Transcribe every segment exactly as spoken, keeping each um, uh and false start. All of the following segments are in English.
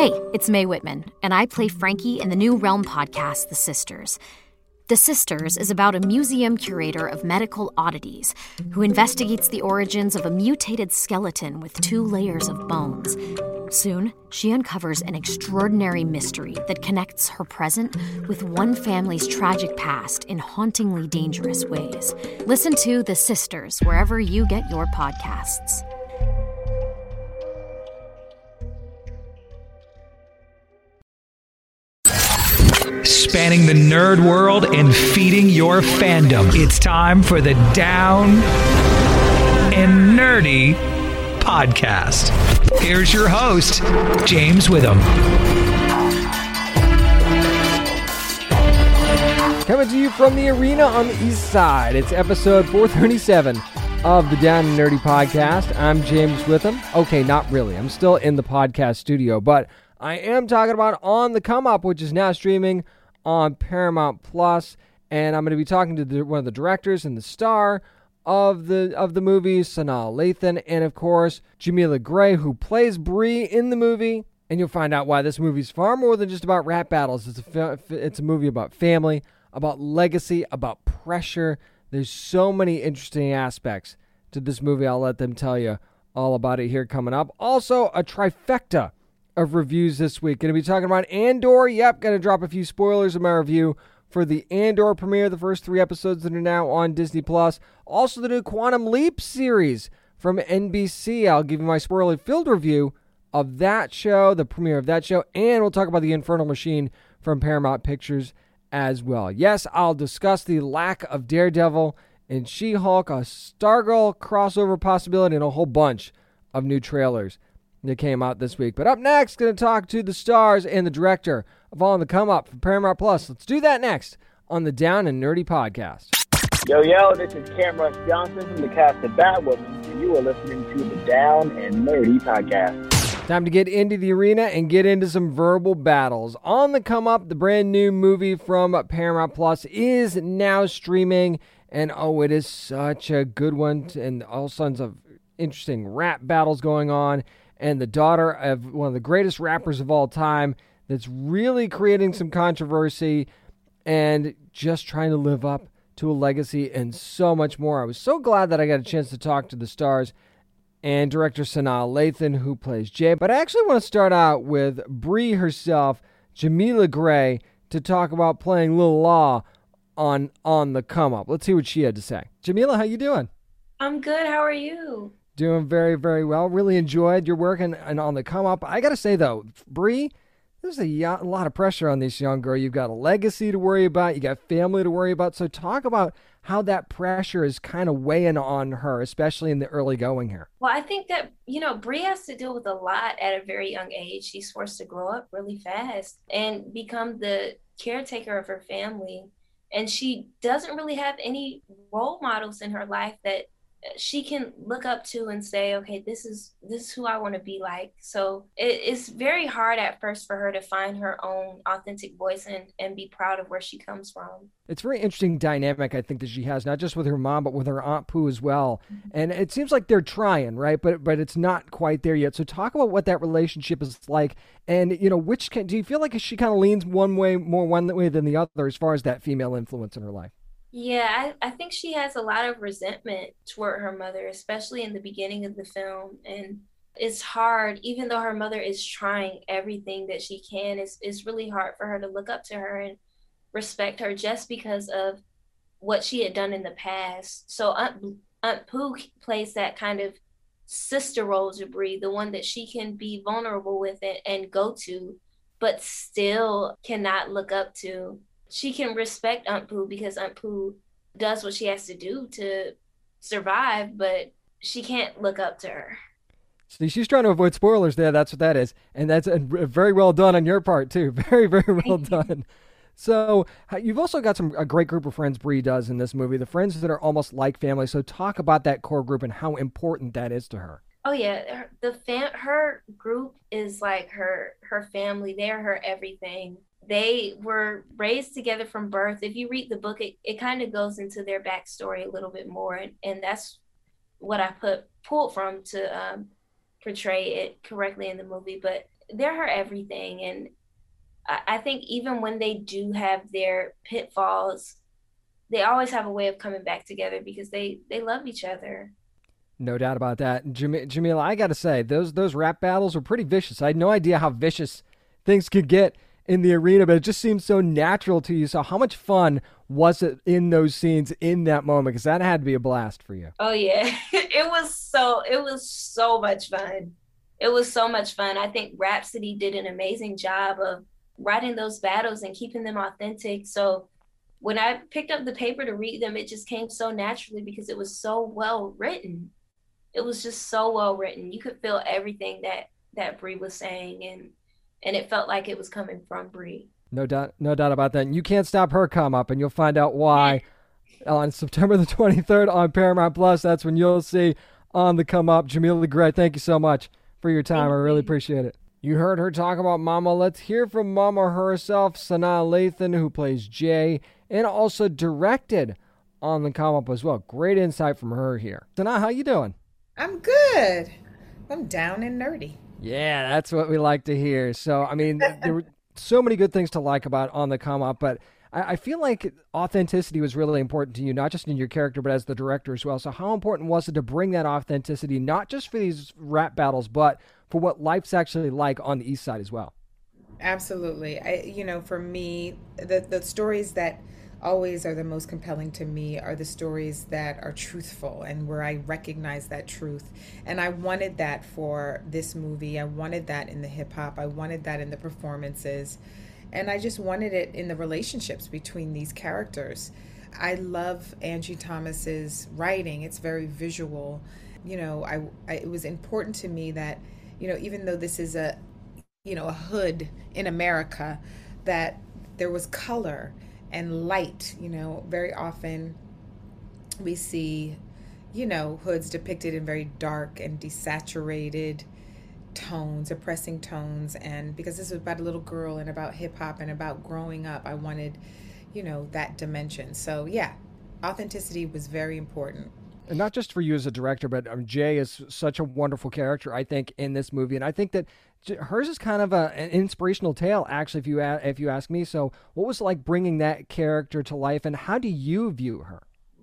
Hey, it's Mae Whitman, and I play Frankie in the new Realm podcast, The Sisters. The Sisters is about a museum curator of medical oddities who investigates the origins of a mutated skeleton with two layers of bones. Soon, she uncovers an extraordinary mystery that connects her present with one family's tragic past in hauntingly dangerous ways. Listen to The Sisters wherever you get your podcasts. Spanning the nerd world and feeding your fandom. It's time for the Down and Nerdy podcast. Here's your host, James Witham. Coming to you from the arena on the east side. It's episode four thirty-seven of the Down and Nerdy podcast. I'm James Witham. Okay, not really. I'm still in the podcast studio, but I am talking about On the Come Up, which is now streaming on Paramount Plus, and I'm going to be talking to the, one of the directors and the star of the of the movie, Sanaa Lathan, and of course Jamila Gray, who plays Bree in the movie. And you'll find out why this movie is far more than just about rap battles. It's a it's a movie about family, about legacy, about pressure. There's so many interesting aspects to this movie. I'll let them tell you all about it here coming up. Also, a trifecta of reviews this week. Going to be talking about Andor. Yep, going to drop a few spoilers in my review for the Andor premiere, the first three episodes that are now on Disney Plus. Also, the new Quantum Leap series from N B C. I'll give you my spoiler-filled review of that show, the premiere of that show, and we'll talk about the Infernal Machine from Paramount Pictures as well. Yes, I'll discuss the lack of Daredevil and She-Hulk, a Stargirl crossover possibility, and a whole bunch of new trailers that came out this week. But up next, going to talk to the stars and the director of On the Come Up from Paramount Plus. Let's do that next on the Down and Nerdy podcast. Yo, yo, this is Cam Rush Johnson from the cast of Batwoman, and you are listening to the Down and Nerdy podcast. Time to get into the arena and get into some verbal battles. On the Come Up, the brand new movie from Paramount Plus, is now streaming, and oh, it is such a good one, and all sorts of interesting rap battles going on. And the daughter of one of the greatest rappers of all time that's really creating some controversy and just trying to live up to a legacy and so much more. I was so glad that I got a chance to talk to the stars and director Sanaa Lathan, who plays Jay. But I actually want to start out with Bree herself, Jamila Gray, to talk about playing Lil Law on On the Come Up. Let's see what she had to say. Jamila, how you doing? I'm good. How are you? Doing very, very well. Really enjoyed your work and, and On the Come Up. I got to say, though, Bree, there's a, y- a lot of pressure on this young girl. You've got a legacy to worry about. You got family to worry about. So talk about how that pressure is kind of weighing on her, especially in the early going here. Well, I think that, you know, Bree has to deal with a lot at a very young age. She's forced to grow up really fast and become the caretaker of her family. And she doesn't really have any role models in her life that she can look up to and say, okay, this is this is who I want to be like. So it, it's very hard at first for her to find her own authentic voice and, and be proud of where she comes from. It's a very interesting dynamic, I think, that she has, not just with her mom, but with her Aunt Pooh as well. Mm-hmm. And it seems like they're trying, right? But but it's not quite there yet. So talk about what that relationship is like. And, you know, which can, do you feel like she kind of leans one way, more one way than the other as far as that female influence in her life? Yeah, I, I think she has a lot of resentment toward her mother, especially in the beginning of the film. And it's hard, even though her mother is trying everything that she can, it's, it's really hard for her to look up to her and respect her just because of what she had done in the past. So Aunt, Aunt Pooh plays that kind of sister role to Bree, the one that she can be vulnerable with it and go to, but still cannot look up to. She can respect Aunt Pooh because Aunt Pooh does what she has to do to survive, but she can't look up to her. See, she's trying to avoid spoilers there. That's what that is. And that's uh, very well done on your part, too. Very, very well done. So you've also got some a great group of friends Bree does in this movie, the friends that are almost like family. So talk about that core group and how important that is to her. Oh, yeah. The fam- Her group is like her, her family. They're her everything. They were raised together from birth. If you read the book, it, it kind of goes into their backstory a little bit more. And, and that's what I put pulled from to um, portray it correctly in the movie, but they're her everything. And I, I think even when they do have their pitfalls, they always have a way of coming back together because they, they love each other. No doubt about that. Jam- Jamila, I got to say, those those rap battles were pretty vicious. I had no idea how vicious things could get in the arena, but it just seemed so natural to you. So how much fun was it in those scenes in that moment? Because that had to be a blast for you. Oh, yeah. It was so, it was so much fun. It was so much fun. I think Rhapsody did an amazing job of writing those battles and keeping them authentic. So when I picked up the paper to read them, it just came so naturally because it was so well written. It was just so well written. You could feel everything that that Brie was saying, and and it felt like it was coming from Brie. No doubt, no doubt about that. And you can't stop her come up, and you'll find out why on September the twenty-third on Paramount Plus. That's when you'll see On the Come Up. Jamila Gray, thank you so much for your time. Thank I really you. appreciate it. You heard her talk about Mama. Let's hear from Mama herself, Sanaa Lathan, who plays Jay, and also directed On the Come Up as well. Great insight from her here. Sanaa, how you doing? I'm good. I'm down and nerdy. Yeah, that's what we like to hear. So, I mean, there were so many good things to like about On the Come Up, but I, I feel like authenticity was really important to you, not just in your character, but as the director as well. So how important was it to bring that authenticity, not just for these rap battles, but for what life's actually like on the East Side as well? Absolutely. I, you know, for me, the, the stories that always are the most compelling to me are the stories that are truthful and where I recognize that truth. And I wanted that for this movie. I wanted that in the hip hop. I wanted that in the performances. And I just wanted it in the relationships between these characters. I love Angie Thomas's writing. It's very visual. You know, I, I it was important to me that, you know, even though this is a, you know, a hood in America, that there was color and light. You know, very often we see, you know, hoods depicted in very dark and desaturated tones, oppressing tones. And because this was about a little girl and about hip hop and about growing up, I wanted, you know, that dimension. So yeah, authenticity was very important. And not just for you as a director, but um, Jay is such a wonderful character, I think, in this movie. And I think that J- hers is kind of a, an inspirational tale, actually, if you a- if you ask me. So what was it like bringing that character to life, and how do you view her?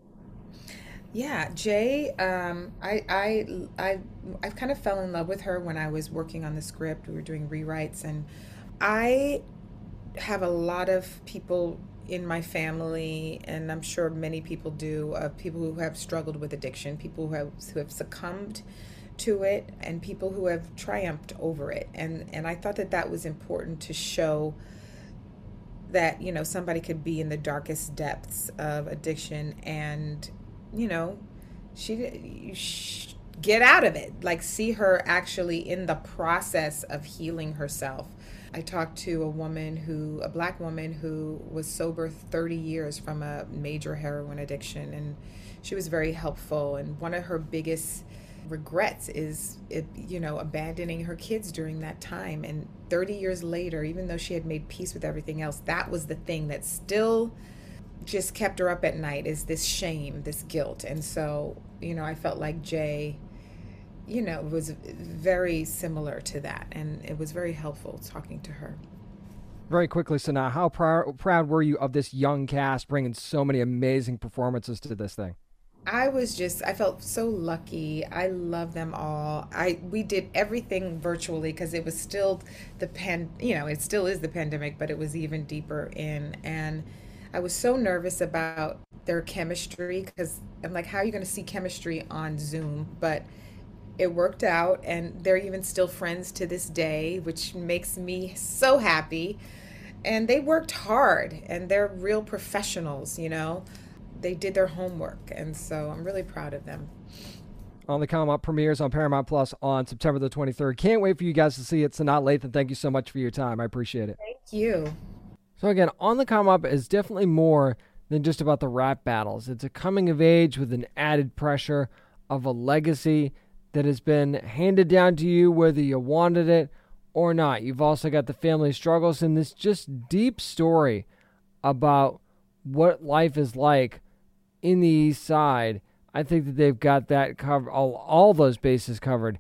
Yeah, Jay, um, I, I, I, I kind of fell in love with her when I was working on the script. We were doing rewrites, and I have a lot of people in my family, and I'm sure many people do, of people who have struggled with addiction, people who have, who have succumbed to it, and people who have triumphed over it. And, and I thought that that was important to show that, you know, somebody could be in the darkest depths of addiction and, you know, she, she get out of it, like see her actually in the process of healing herself. I talked to a woman who, a black woman who was sober thirty years from a major heroin addiction, and she was very helpful. And one of her biggest regrets is, it, you know, abandoning her kids during that time. And thirty years later, even though she had made peace with everything else, that was the thing that still just kept her up at night, is this shame, this guilt. And so, you know, I felt like Jay, you know, was very similar to that, and it was very helpful talking to her. Very quickly, Sanaa, how pr- proud were you of this young cast bringing so many amazing performances to this thing? I was just, I felt so lucky. I love them all. I we did everything virtually because it was still the pan, you know, it still is the pandemic, but it was even deeper in. And I was so nervous about their chemistry because I'm like, how are you going to see chemistry on Zoom? But it worked out, and they're even still friends to this day, which makes me so happy. And they worked hard, and they're real professionals, you know. They did their homework, and so I'm really proud of them. On the Come Up premieres on Paramount Plus on September the twenty-third. Can't wait for you guys to see it. Sanaa Lathan, thank you so much for your time. I appreciate it. Thank you. So again, On the Come Up is definitely more than just about the rap battles. It's a coming of age with an added pressure of a legacy that has been handed down to you whether you wanted it or not. You've also got the family struggles and this just deep story about what life is like in the East Side. I think that they've got that covered, all, all those bases covered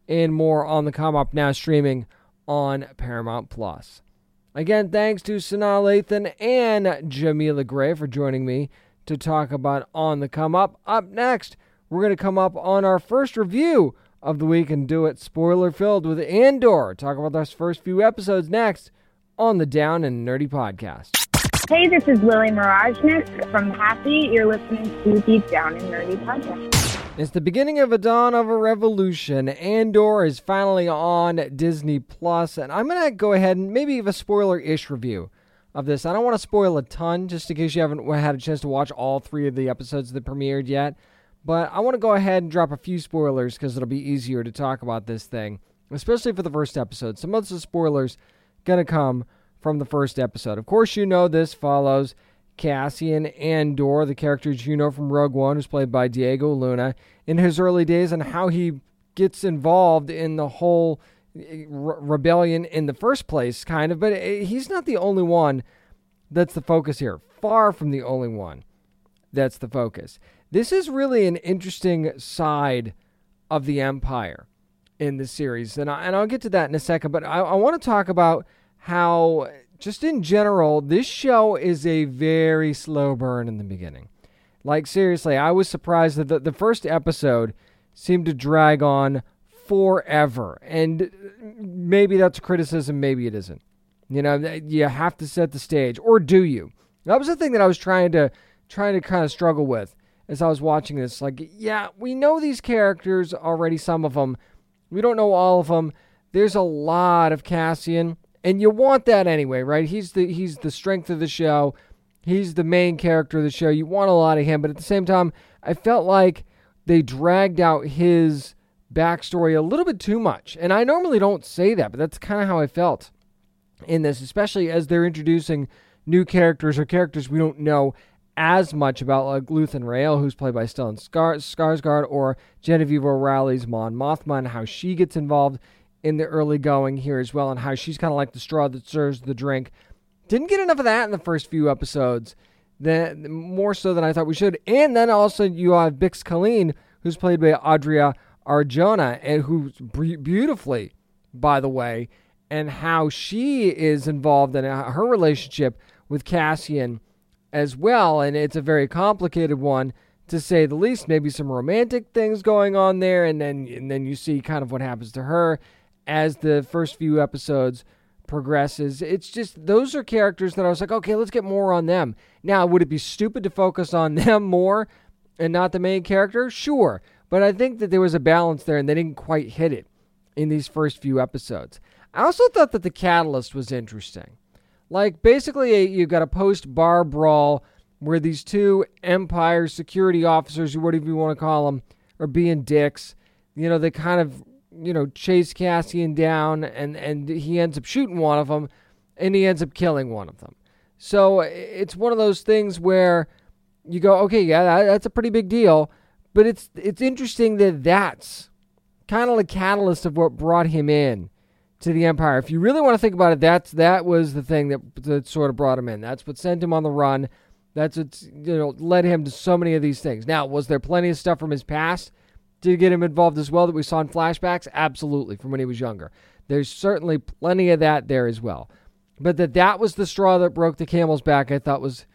and more on the come up, now streaming on Paramount Plus. Again, thanks to Sanaa Lathan and Jamila Gray for joining me to talk about On the Come Up. Up next, we're going to come up on our first review of the week and do it spoiler-filled with Andor. Talk about those first few episodes next on the Down and Nerdy Podcast. Hey, this is Lily Mirajnik from Happy. You're listening to the Down and Nerdy Podcast. It's the beginning of a dawn of a revolution. Andor is finally on Disney Plus, and I'm going to go ahead and maybe give a spoiler-ish review of this. I don't want to spoil a ton, just in case you haven't had a chance to watch all three of the episodes that premiered yet, but I want to go ahead and drop a few spoilers because it'll be easier to talk about this thing, especially for the first episode. Some of the spoilers going to come from the first episode. Of course, you know this follows Cassian Andor, the characters you know from Rogue One, who's played by Diego Luna, in his early days and how he gets involved in the whole re- rebellion in the first place, kind of. But he's not the only one that's the focus here. Far from the only one that's the focus. This is really an interesting side of the Empire in the series, and, I, and I'll get to that in a second, but I, I want to talk about how, just in general, this show is a very slow burn in the beginning. Like, seriously, I was surprised that the, the first episode seemed to drag on forever. And maybe that's a criticism, maybe it isn't. You know, you have to set the stage. Or do you? That was the thing that I was trying to trying to kind of struggle with as I was watching this. Like, yeah, we know these characters already, some of them. We don't know all of them. There's a lot of Cassian. And you want that anyway, right? He's the he's the strength of the show. He's the main character of the show. You want a lot of him, but at the same time, I felt like they dragged out his backstory a little bit too much. And I normally don't say that, but that's kind of how I felt in this, especially as they're introducing new characters or characters we don't know as much about, like Luthen Rael, who's played by Stellan Skarsgård, or Genevieve O'Reilly's Mon Mothma, and how she gets involved in the early going here as well, and how she's kind of like the straw that stirs the drink. Didn't get enough of that in the first few episodes, then more so than I thought we should. And then also you have Bix Colleen, who's played by Adria Arjona, and who's b- beautifully, by the way, and how she is involved in her relationship with Cassian as well. And it's a very complicated one, to say the least. Maybe some romantic things going on there, and then and then you see kind of what happens to her as the first few episodes progresses. It's just, those are characters that I was like, okay, let's get more on them. Now, would it be stupid to focus on them more and not the main character? Sure. But I think that there was a balance there, and they didn't quite hit it in these first few episodes. I also thought that the catalyst was interesting. Like, basically, you've got a post-bar brawl where these two Empire security officers, or whatever you want to call them, are being dicks. You know, they kind of, you know, chase Cassian down, and, and he ends up shooting one of them, and he ends up killing one of them. So it's one of those things where you go, okay, yeah, that, that's a pretty big deal, but it's it's interesting that that's kind of the catalyst of what brought him in to the Empire. If you really want to think about it, that's that was the thing that, that sort of brought him in. That's what sent him on the run. That's what, you know, led him to so many of these things. Now, was there plenty of stuff from his past to get him involved as well that we saw in flashbacks? Absolutely, from when he was younger. There's certainly plenty of that there as well. But that that was the straw that broke the camel's back, I thought was,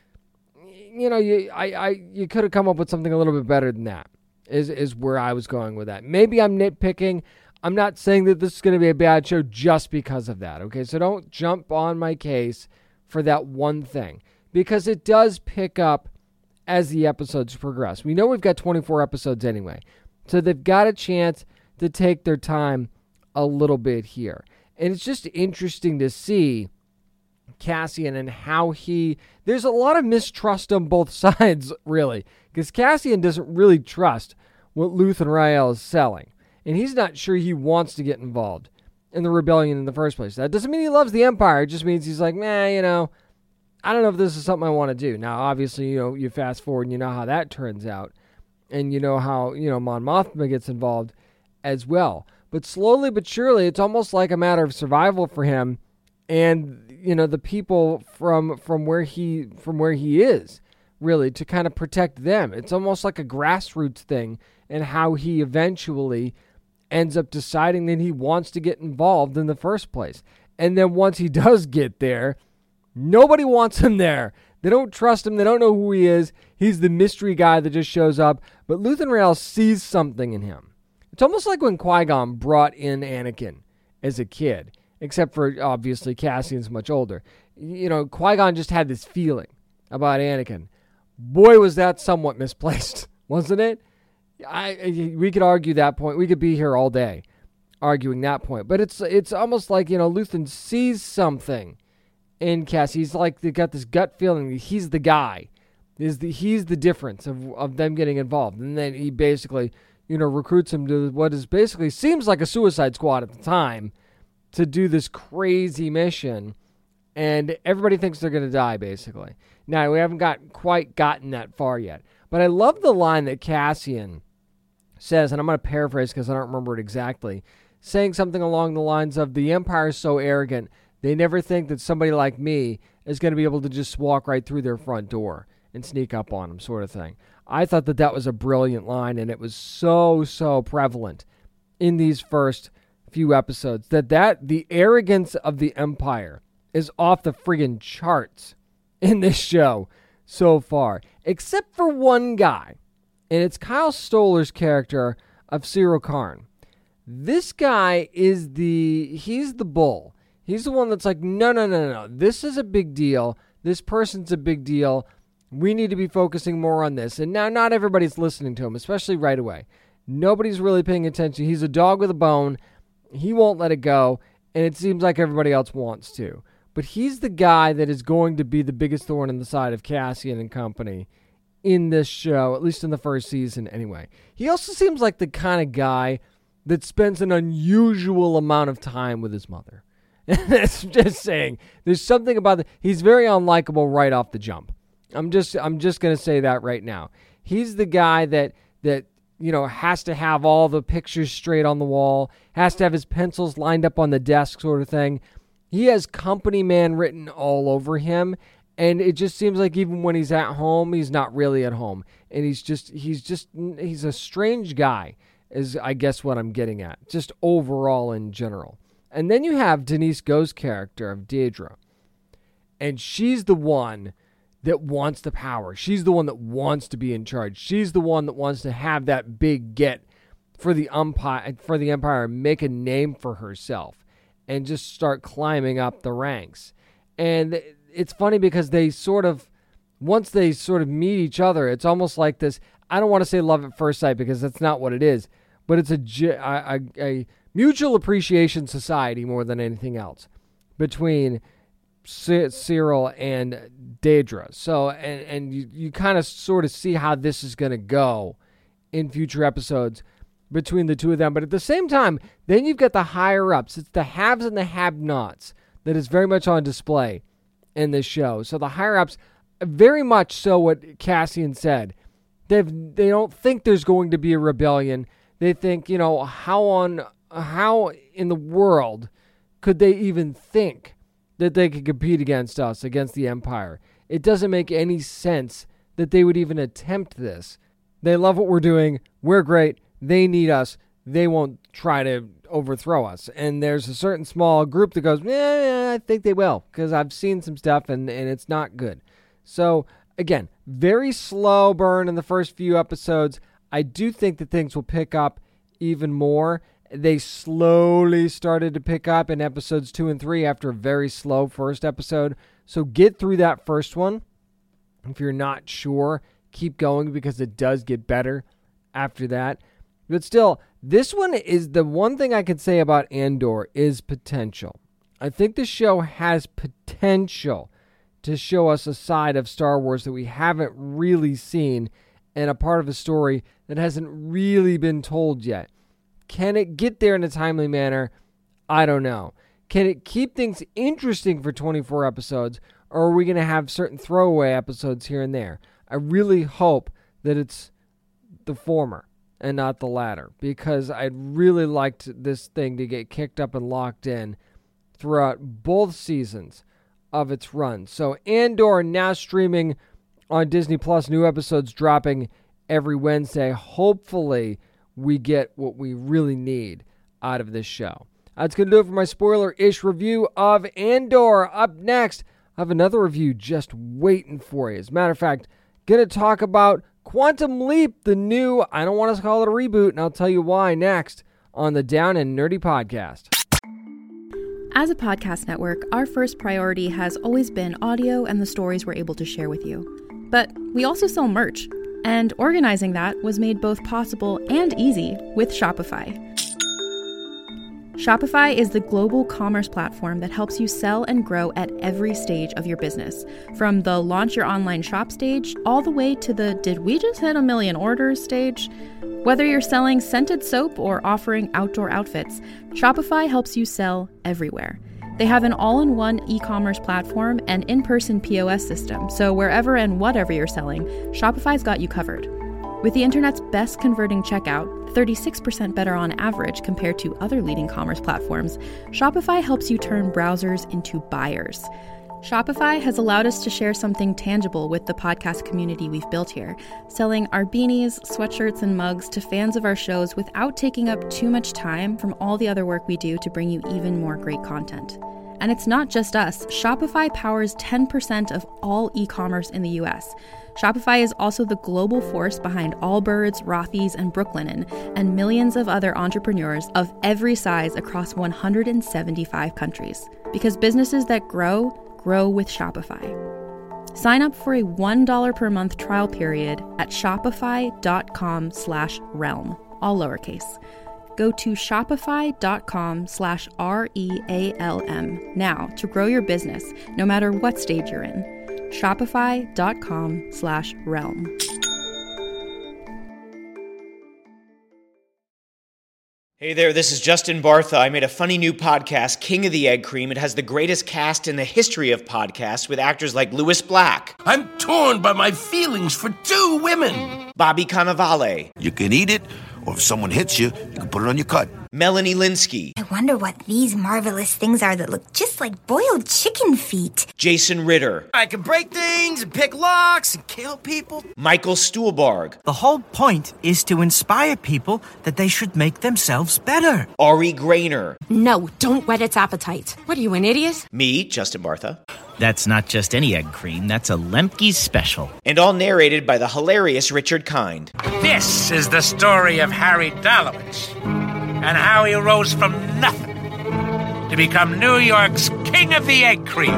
you know, you I, I you could have come up with something a little bit better than that, is, is where I was going with that. Maybe I'm nitpicking. I'm not saying that this is going to be a bad show just because of that, okay? So don't jump on my case for that one thing, because it does pick up as the episodes progress. We know we've got twenty-four episodes anyway, so they've got a chance to take their time a little bit here. And it's just interesting to see Cassian and how he... There's a lot of mistrust on both sides, really, because Cassian doesn't really trust what Luthen Rael is selling. And he's not sure he wants to get involved in the rebellion in the first place. That doesn't mean he loves the Empire. It just means he's like, man, you know, I don't know if this is something I want to do. Now, obviously, you know, you fast forward and you know how that turns out. And you know how, you know, Mon Mothma gets involved as well. But slowly but surely, it's almost like a matter of survival for him and, you know, the people from from where he from where he is, really, to kind of protect them. It's almost like a grassroots thing, and how he eventually ends up deciding that he wants to get involved in the first place. And then once he does get there, nobody wants him there. They don't trust him. They don't know who he is. He's the mystery guy that just shows up. But Luthen Rael sees something in him. It's almost like when Qui-Gon brought in Anakin as a kid, except for, obviously, Cassian's much older. You know, Qui-Gon just had this feeling about Anakin. Boy, was that somewhat misplaced, wasn't it? I we could argue that point. We could be here all day arguing that point. But it's it's almost like, you know, Luthen sees something in Cass. He's like, they got this gut feeling that he's the guy. Is the he's the difference of of them getting involved. And then he basically, you know, recruits him to what is basically seems like a Suicide Squad at the time to do this crazy mission. And everybody thinks they're going to die, basically. Now, we haven't got quite gotten that far yet. But I love the line that Cassian says, and I'm going to paraphrase because I don't remember it exactly, saying something along the lines of, the Empire is so arrogant, they never think that somebody like me is going to be able to just walk right through their front door and sneak up on them, sort of thing. I thought that that was a brilliant line, and it was so, so prevalent in these first few episodes, that, that the arrogance of the Empire is off the friggin' charts in this show so far, except for one guy, and it's Kyle Stolar's character of Syril Karn. This guy is the, he's the bull. He's the one that's like, no, no, no, no, this is a big deal. This person's a big deal. We need to be focusing more on this. And now not everybody's listening to him, especially right away. Nobody's really paying attention. He's a dog with a bone. He won't let it go, and it seems like everybody else wants to. But he's the guy that is going to be the biggest thorn in the side of Cassian and company in this show, at least in the first season anyway. He also seems like the kind of guy that spends an unusual amount of time with his mother. That's just saying. There's something about the, he's very unlikable right off the jump. I'm just I'm just going to say that right now. He's the guy that that you know has to have all the pictures straight on the wall, has to have his pencils lined up on the desk, sort of thing. He has company man written all over him, and it just seems like even when he's at home, he's not really at home. And he's just, he's just, he's a strange guy, is I guess what I'm getting at, just overall in general. And then you have Denise Go's character of Dedra, and she's the one that wants the power. She's the one that wants to be in charge. She's the one that wants to have that big get for the umpire, for the Empire, and make a name for herself. And just start climbing up the ranks. And it's funny because they sort of, once they sort of meet each other, it's almost like this, I don't want to say love at first sight because that's not what it is, but it's a, a, a mutual appreciation society more than anything else between Syril and Dedra. So, and, and you, you kind of sort of see how this is going to go in future episodes between the two of them. But at the same time, then you've got the higher-ups. It's the haves and the have-nots that is very much on display in this show. So the higher-ups, very much so what Cassian said. They've, they don't think there's going to be a rebellion. They think, you know, how on how in the world could they even think that they could compete against us, against the Empire? It doesn't make any sense that they would even attempt this. They love what we're doing. We're great. They need us. They won't try to overthrow us. And there's a certain small group that goes, yeah, I think they will, because I've seen some stuff and, and it's not good. So, again, very slow burn in the first few episodes. I do think that things will pick up even more. They slowly started to pick up in episodes two and three after a very slow first episode. So get through that first one. If you're not sure, keep going because it does get better after that. But still, this one is the one thing I can say about Andor is potential. I think the show has potential to show us a side of Star Wars that we haven't really seen and a part of a story that hasn't really been told yet. Can it get there in a timely manner? I don't know. Can it keep things interesting for twenty-four episodes, or are we going to have certain throwaway episodes here and there? I really hope that it's the former and not the latter, because I'd really liked this thing to get kicked up and locked in throughout both seasons of its run. So Andor now streaming on Disney Plus, new episodes dropping every Wednesday. Hopefully we get what we really need out of this show. That's going to do it for my spoiler-ish review of Andor. Up next, I have another review just waiting for you. As a matter of fact, going to talk about Quantum Leap, the new, I don't want to call it a reboot, and I'll tell you why next on the Down and Nerdy podcast. As a podcast network, our first priority has always been audio and the stories we're able to share with you. But we also sell merch, and organizing that was made both possible and easy with Shopify. Shopify is the global commerce platform that helps you sell and grow at every stage of your business. From the launch your online shop stage, all the way to the did we just hit a million orders stage? Whether you're selling scented soap or offering outdoor outfits, Shopify helps you sell everywhere. They have an all-in-one e-commerce platform and in-person P O S system, so wherever and whatever you're selling, Shopify's got you covered. With the internet's best converting checkout, thirty-six percent better on average compared to other leading commerce platforms, Shopify helps you turn browsers into buyers. Shopify has allowed us to share something tangible with the podcast community we've built here, selling our beanies, sweatshirts, and mugs to fans of our shows without taking up too much time from all the other work we do to bring you even more great content. And it's not just us. Shopify powers ten percent of all e-commerce in the U S. Shopify is also the global force behind Allbirds, Rothy's, and Brooklinen, and millions of other entrepreneurs of every size across one hundred seventy-five countries. Because businesses that grow, grow with Shopify. Sign up for a one dollar per month trial period at shopify.com slash realm, all lowercase. Go to shopify.com slash R-E-A-L-M now to grow your business, no matter what stage you're in. Shopify.com slash realm. Hey there, this is Justin Bartha. I made a funny new podcast, King of the Egg Cream. It has the greatest cast in the history of podcasts with actors like Louis Black. I'm torn by my feelings for two women. Bobby Cannavale. You can eat it, or if someone hits you, you can put it on your cut. Melanie Linsky. I wonder what these marvelous things are that look just like boiled chicken feet. Jason Ritter. I can break things and pick locks and kill people. Michael Stuhlbarg. The whole point is to inspire people that they should make themselves better. Ari Grainer. No, don't whet its appetite. What are you, an idiot? Me, Justin Bartha. That's not just any egg cream, that's a Lemke's special. And all narrated by the hilarious Richard Kind. This is the story of Harry Dalowitz and how he rose from nothing to become New York's King of the Egg Cream.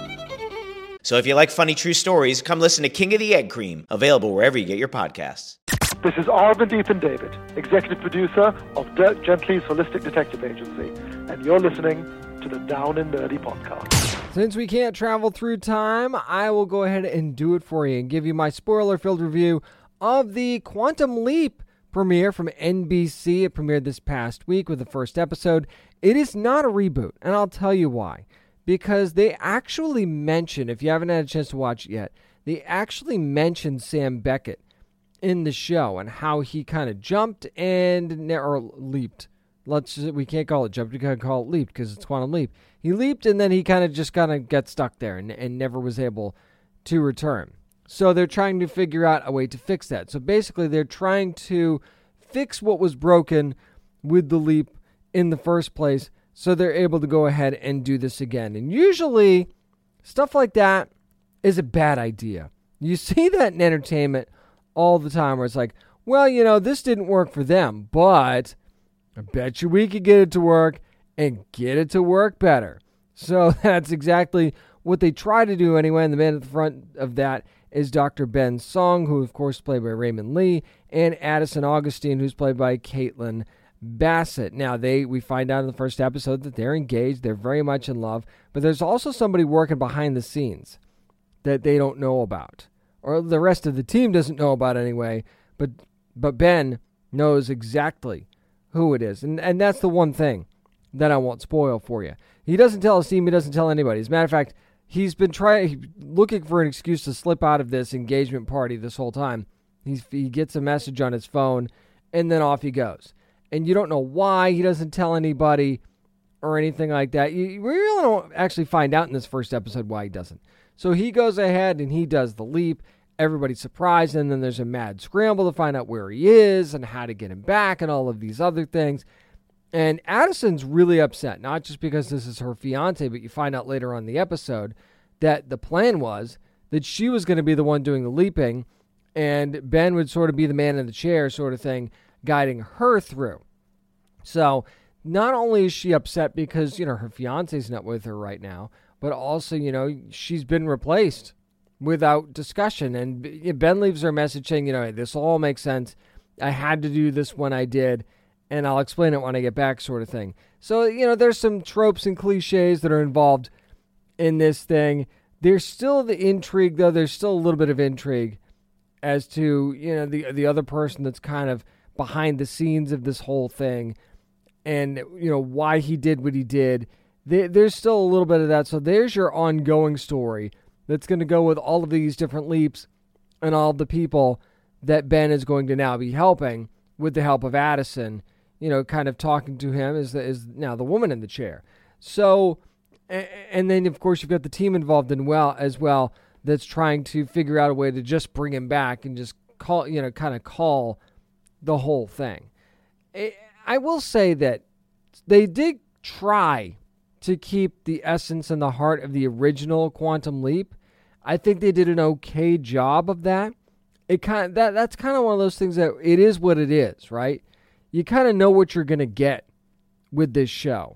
So if you like funny true stories, come listen to King of the Egg Cream, available wherever you get your podcasts. This is Arvind Ethan David, executive producer of Dirk Gently's Holistic Detective Agency, and you're listening to the Down and Nerdy podcast. Since we can't travel through time, I will go ahead and do it for you and give you my spoiler-filled review of the Quantum Leap premiere from N B C. It premiered this past week with the first episode. It is not a reboot, and I'll tell you why. Because they actually mention, if you haven't had a chance to watch it yet, they actually mention Sam Beckett in the show and how he kind of jumped and, or leaped. Let's just, we can't call it jumped, we gotta call it leaped because it's Quantum Leap. He leaped and then he kind of just kind of got stuck there and, and never was able to return. So they're trying to figure out a way to fix that. So basically they're trying to fix what was broken with the leap in the first place so they're able to go ahead and do this again. And usually stuff like that is a bad idea. You see that in entertainment all the time where it's like, well, you know, this didn't work for them, but I bet you we could get it to work and get it to work better. So that's exactly what they try to do anyway. And the man at the front of that is Doctor Ben Song, who of course is played by Raymond Lee, and Addison Augustine, who's played by Caitlin Bassett. Now, they we find out in the first episode that they're engaged. They're very much in love. But there's also somebody working behind the scenes that they don't know about. Or the rest of the team doesn't know about anyway. But but Ben knows exactly who it is. And, and that's the one thing that I won't spoil for you. He doesn't tell his team. He doesn't tell anybody. As a matter of fact, he's been trying, looking for an excuse to slip out of this engagement party this whole time. He's, he gets a message on his phone, and then off he goes. And you don't know why he doesn't tell anybody or anything like that. You, we really don't actually find out in this first episode why he doesn't. So he goes ahead and he does the leap. Everybody's surprised, and then there's a mad scramble to find out where he is and how to get him back and all of these other things. And Addison's really upset, not just because this is her fiance, but you find out later on in the episode that the plan was that she was going to be the one doing the leaping, and Ben would sort of be the man in the chair sort of thing, guiding her through. So not only is she upset because, you know, her fiance's not with her right now, but also, you know, she's been replaced without discussion. And Ben leaves her a message saying, you know, hey, this all makes sense. I had to do this when I did, and I'll explain it when I get back, sort of thing. So, you know, there's some tropes and cliches that are involved in this thing. There's still the intrigue, though. There's still a little bit of intrigue as to, you know, the the other person that's kind of behind the scenes of this whole thing, and, you know, why he did what he did. There, there's still a little bit of that. So there's your ongoing story that's going to go with all of these different leaps and all of the people that Ben is going to now be helping with the help of Addison, you know, kind of talking to him is, the, is now the woman in the chair. So, and then, of course, you've got the team involved in well as well that's trying to figure out a way to just bring him back and just call, you know, kind of call the whole thing. I will say that they did try to keep the essence and the heart of the original Quantum Leap. I think they did an okay job of that. It kind of, that that's kind of one of those things that it is what it is, right? You kind of know what you're going to get with this show.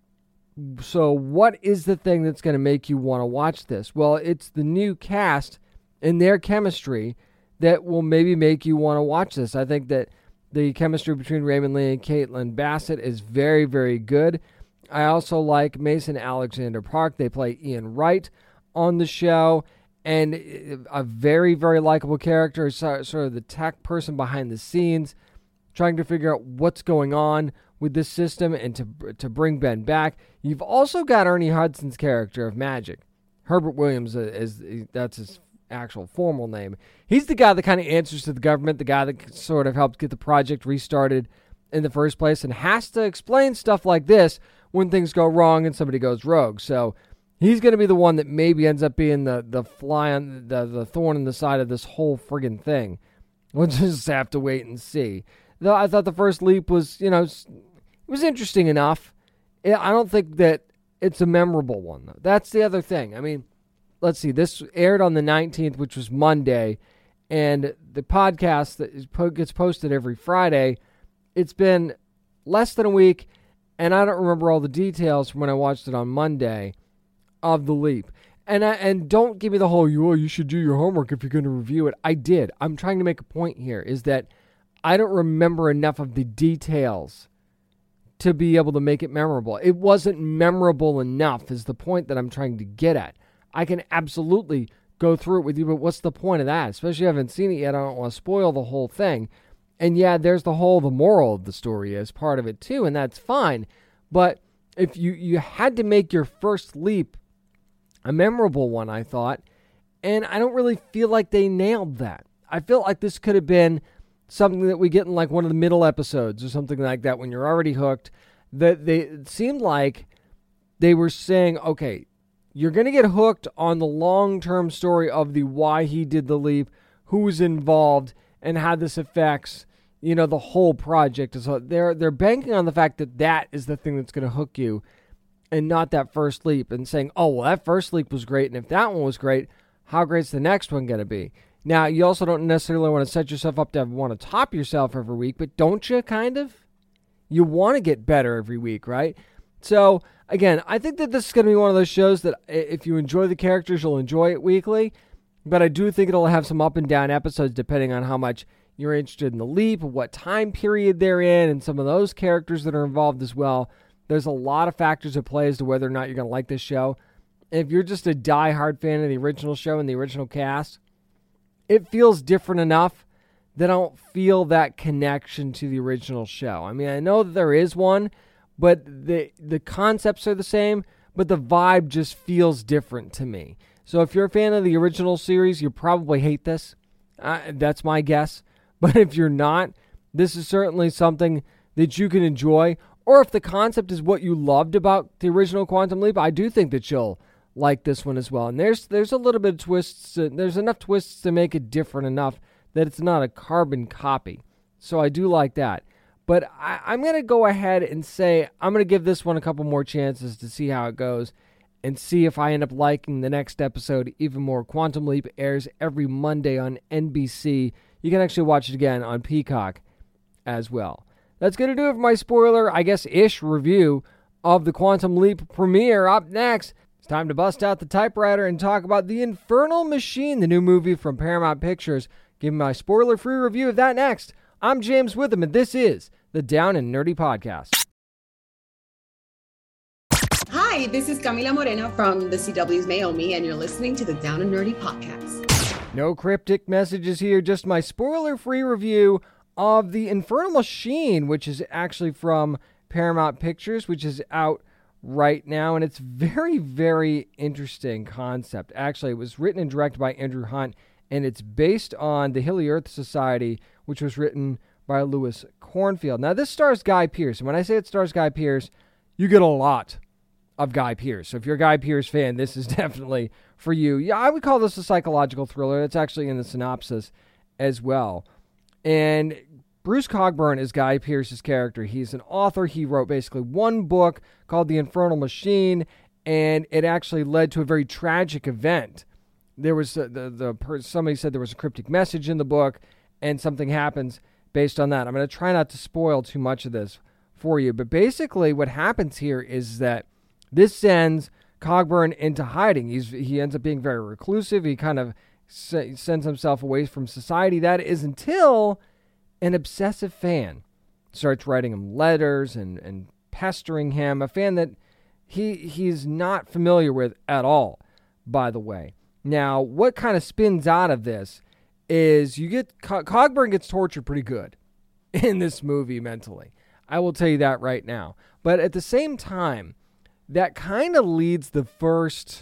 So what is the thing that's going to make you want to watch this? Well, it's the new cast and their chemistry that will maybe make you want to watch this. I think that the chemistry between Raymond Lee and Caitlin Bassett is very, very good. I also like Mason Alexander Park. They play Ian Wright on the show, and a very, very likable character, sort of the tech person behind the scenes, trying to figure out what's going on with this system and to to bring Ben back. You've also got Ernie Hudson's character of Magic. Herbert Williams is, is that's his actual formal name. He's the guy that kind of answers to the government, the guy that sort of helped get the project restarted in the first place, and has to explain stuff like this when things go wrong and somebody goes rogue. So he's going to be the one that maybe ends up being the, the fly on the, the thorn in the side of this whole friggin' thing. We'll just have to wait and see. Though I thought the first leap was, you know, it was interesting enough. I don't think that it's a memorable one, though. That's the other thing. I mean, let's see. This aired on the nineteenth, which was Monday, and the podcast that is po- gets posted every Friday, it's been less than a week, and I don't remember all the details from when I watched it on Monday of the leap. And I, and don't give me the whole, oh, you should do your homework if you're going to review it. I did. I'm trying to make a point here, is that I don't remember enough of the details to be able to make it memorable. It wasn't memorable enough is the point that I'm trying to get at. I can absolutely go through it with you, but what's the point of that? Especially if you haven't seen it yet, I don't want to spoil the whole thing. And yeah, there's the whole, the moral of the story as part of it too, and that's fine. But if you, you had to make your first leap a memorable one, I thought, and I don't really feel like they nailed that. I feel like this could have been something that we get in like one of the middle episodes or something like that when you're already hooked. That they it seemed like they were saying, okay, you're going to get hooked on the long-term story of the why he did the leap, who's involved, and how this affects, you know, the whole project. So they're they're banking on the fact that that is the thing that's going to hook you, and not that first leap, and saying, oh, well, that first leap was great, and if that one was great, how great's the next one going to be? Now, you also don't necessarily want to set yourself up to want to top yourself every week, but don't you, kind of? You want to get better every week, right? So, again, I think that this is going to be one of those shows that if you enjoy the characters, you'll enjoy it weekly, but I do think it'll have some up and down episodes depending on how much you're interested in the leap, what time period they're in, and some of those characters that are involved as well. There's a lot of factors at play as to whether or not you're going to like this show. If you're just a die-hard fan of the original show and the original cast, it feels different enough that I don't feel that connection to the original show. I mean, I know that there is one, but the the concepts are the same, but the vibe just feels different to me. So if you're a fan of the original series, you probably hate this. Uh, that's my guess. But if you're not, this is certainly something that you can enjoy. Or if the concept is what you loved about the original Quantum Leap, I do think that you'll like this one as well. And there's there's a little bit of twists. Uh, there's enough twists to make it different enough that it's not a carbon copy. So I do like that. But I, I'm going to go ahead and say I'm going to give this one a couple more chances to see how it goes and see if I end up liking the next episode even more. Quantum Leap airs every Monday on N B C. You can actually watch it again on Peacock as well. That's going to do it for my spoiler, I guess, ish review of the Quantum Leap premiere. Up next, it's time to bust out the typewriter and talk about The Infernal Machine, the new movie from Paramount Pictures. Give me my spoiler-free review of that next. I'm James Witham, and this is the Down and Nerdy Podcast. Hi, this is Camila Moreno from the C W's Naomi, and you're listening to the Down and Nerdy Podcast. No cryptic messages here, just my spoiler-free review of The Infernal Machine, which is actually from Paramount Pictures, which is out right now, and it's very, very interesting concept. Actually, it was written and directed by Andrew Hunt, and it's based on the Hilly Earth Society, which was written by Lewis Cornfield. Now, this stars Guy Pearce, and when I say it stars Guy Pearce, you get a lot of Guy Pearce. So if you're a Guy Pearce fan, this is definitely for you. Yeah, I would call this a psychological thriller. It's actually in the synopsis as well. And Bruce Cogburn is Guy Pearce's character. He's an author. He wrote basically one book called The Infernal Machine, and it actually led to a very tragic event. There was a, the the somebody said there was a cryptic message in the book, and something happens based on that. I'm going to try not to spoil too much of this for you, but basically what happens here is that this sends Cogburn into hiding. He's he ends up being very reclusive. He kind of se- sends himself away from society. That is until an obsessive fan starts writing him letters and, and pestering him, a fan that he he's not familiar with at all, by the way. Now, what kind of spins out of this is you get, Cogburn gets tortured pretty good in this movie mentally. I will tell you that right now. But at the same time, that kind of leads the first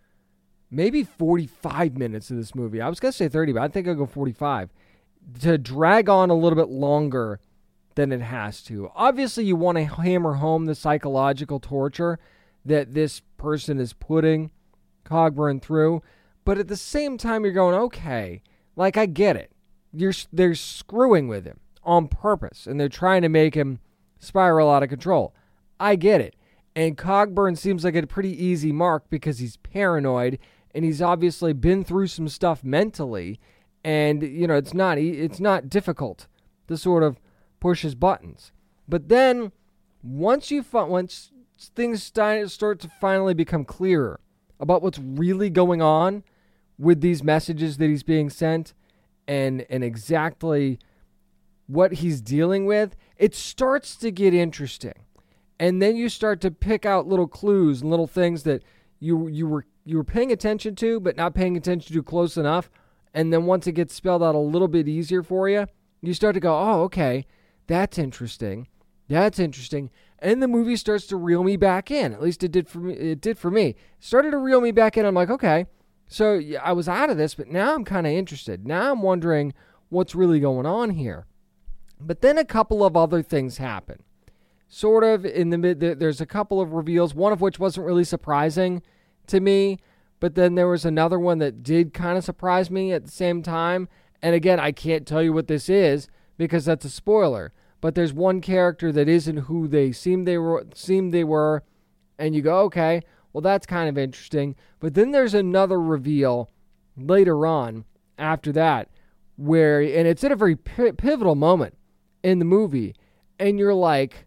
maybe forty-five minutes of this movie. I was going to say thirty, but I think I'll go forty-five. To drag on a little bit longer than it has to. Obviously, you want to hammer home the psychological torture that this person is putting Cogburn through, but at the same time, you're going, okay, like, I get it. You're they're screwing with him on purpose, and they're trying to make him spiral out of control. I get it. And Cogburn seems like a pretty easy mark because he's paranoid, and he's obviously been through some stuff mentally. And, you know, it's not it's not difficult to sort of push his buttons. But then, once you once things start to finally become clearer about what's really going on with these messages that he's being sent and, and exactly what he's dealing with, it starts to get interesting. And then you start to pick out little clues and little things that you you were you were paying attention to, but not paying attention to close enough. And then once it gets spelled out a little bit easier for you, you start to go, oh, okay, that's interesting. That's interesting. And the movie starts to reel me back in. At least it did for me. It did for me. It started to reel me back in. I'm like, okay, so I was out of this, but now I'm kind of interested. Now I'm wondering what's really going on here. But then a couple of other things happen. Sort of in the mid, there's a couple of reveals, one of which wasn't really surprising to me. But then there was another one that did kind of surprise me at the same time. And again, I can't tell you what this is because that's a spoiler. But there's one character that isn't who they seem they were, seemed they were. And you go, okay, well, that's kind of interesting. But then there's another reveal later on after that where, and it's at a very p- pivotal moment in the movie. And you're like,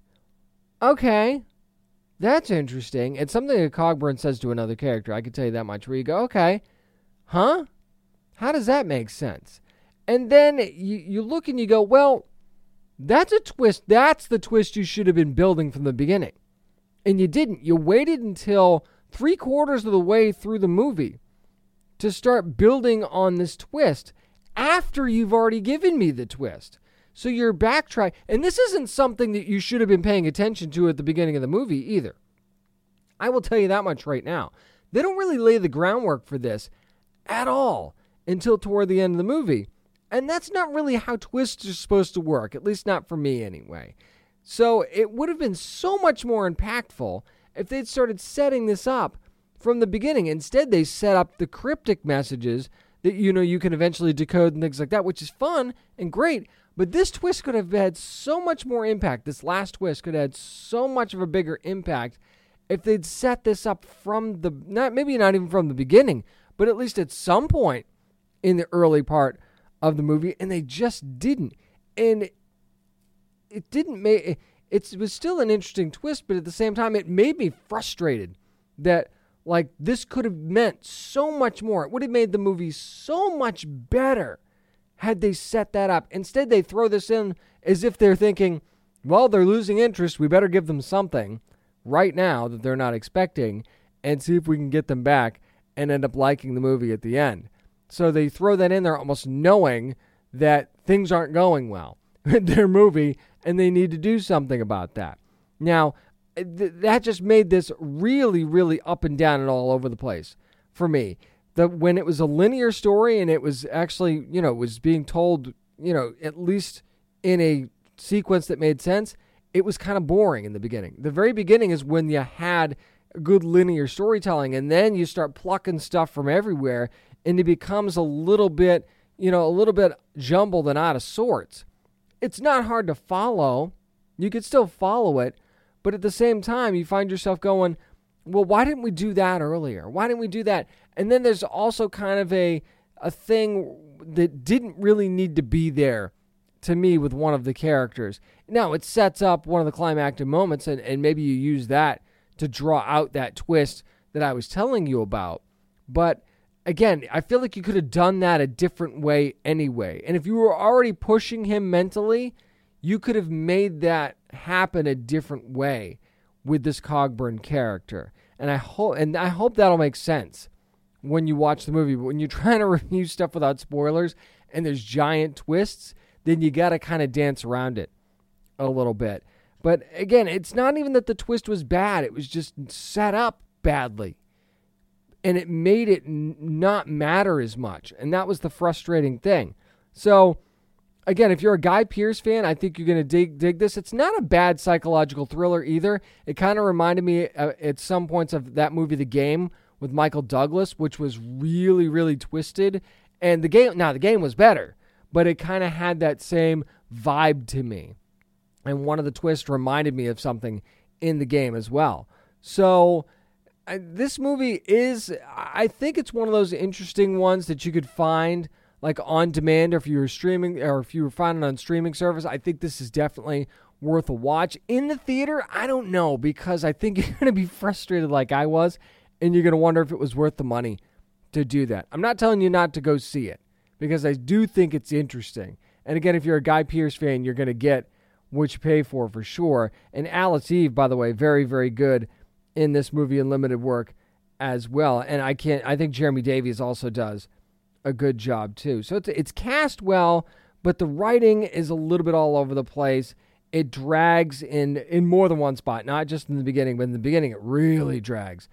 okay, that's interesting. It's something that Cogburn says to another character. I can tell you that much. Where you go, okay, huh? How does that make sense? And then you, you look and you go, well, that's a twist. That's the twist you should have been building from the beginning. And you didn't. You waited until three quarters of the way through the movie to start building on this twist after you've already given me the twist. So you're backtracking. And this isn't something that you should have been paying attention to at the beginning of the movie either. I will tell you that much right now. They don't really lay the groundwork for this at all until toward the end of the movie. And that's not really how twists are supposed to work, at least not for me anyway. So it would have been so much more impactful if they'd started setting this up from the beginning. Instead, they set up the cryptic messages that, you know, you can eventually decode and things like that, which is fun and great. But this twist could have had so much more impact. This last twist could have had so much of a bigger impact if they'd set this up from the, not maybe not even from the beginning, but at least at some point in the early part of the movie, and they just didn't. And it didn't make, it was still an interesting twist, but at the same time, it made me frustrated that, like, this could have meant so much more. It would have made the movie so much better had they set that up. Instead, they throw this in as if they're thinking, well, they're losing interest, we better give them something right now that they're not expecting and see if we can get them back and end up liking the movie at the end. So they throw that in there almost knowing that things aren't going well in their movie and they need to do something about that. Now, th- that just made this really, really up and down and all over the place for me. The, when it was a linear story and it was actually, you know, was being told, you know, at least in a sequence that made sense, it was kind of boring in the beginning. The very beginning is when you had good linear storytelling, and then you start plucking stuff from everywhere, and it becomes a little bit, you know, a little bit jumbled and out of sorts. It's not hard to follow. You could still follow it, but at the same time, you find yourself going, well, why didn't we do that earlier? Why didn't we do that? And then there's also kind of a a thing that didn't really need to be there to me with one of the characters. Now, it sets up one of the climactic moments, and, and maybe you use that to draw out that twist that I was telling you about. But again, I feel like you could have done that a different way anyway. And if you were already pushing him mentally, you could have made that happen a different way with this Cogburn character. And I hope and I hope that'll make sense when you watch the movie. But when you're trying to review stuff without spoilers and there's giant twists, then you got to kind of dance around it a little bit. But again, it's not even that the twist was bad. It was just set up badly. And it made it n- not matter as much. And that was the frustrating thing. So, again, if you're a Guy Pearce fan, I think you're going to dig dig this. It's not a bad psychological thriller either. It kind of reminded me uh, at some points of that movie, The Game, with Michael Douglas, which was really, really twisted. And the game, now the game was better, but it kind of had that same vibe to me. And one of the twists reminded me of something in The Game as well. So I, this movie is, I think it's one of those interesting ones that you could find like on demand, or if you were streaming, or if you were finding it on streaming service. I think this is definitely worth a watch. In the theater, I don't know, because I think you're going to be frustrated like I was, and you're going to wonder if it was worth the money to do that. I'm not telling you not to go see it, because I do think it's interesting. And again, if you're a Guy Pearce fan, you're going to get what you pay for, for sure. And Alice Eve, by the way, very, very good in this movie in limited work as well. And I can't, I think Jeremy Davies also does a good job too. So it's it's cast well, but the writing is a little bit all over the place. It drags in in more than one spot, not just in the beginning, but in the beginning it really drags.